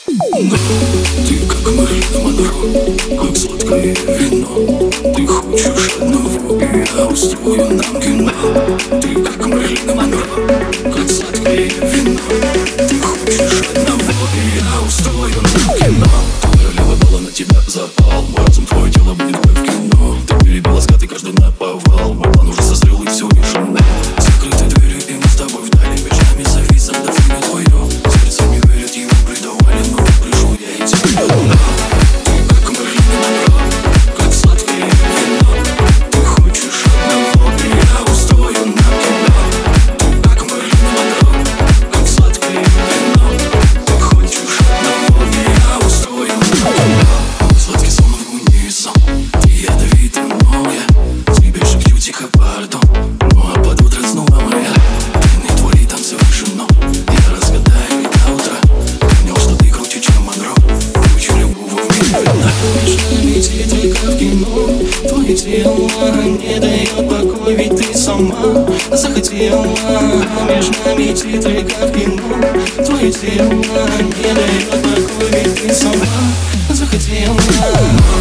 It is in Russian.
Но ты как Мэрилин Монро, как сладкое вино. Ты хочешь одного, и я устрою нам кино. Ты как Мэрилин Монро, как сладкое вино. Ты хочешь одного, и я устрою нам кино. Твоя лева была на тебя запал, мой разум, твое тело будет как в кино. Ты перебила скаты, каждый наповал. Мой план уже созрел и все решено. Закрыты двери, и мы с тобой вдали. Между нами завис, давление твое. Сердце не верит, его предавали, но пришел я и тебя догнал. Ты как Мэрилин Монро, как сладкое вино. Ты хочешь одного, и я устрою нам кино. Ты как Мэрилин Монро, как сладкое вино. Ты хочешь одного, и я устрою нам кино. Сладкий сон в луне сон, ты ядовитый, но я тебе шепчу тихо пардон. Ну а под утро снова моя тайны твои там совершено. Я разгадаю до утра, понял, что ты круче, чем Монро. Круче любого в мире. Между нами титры, как в кино. Твое тело не дает покой, ведь ты сама захотела. Между нами титры, как в кино. Твое тело не дает покой, ведь ты сама захотела.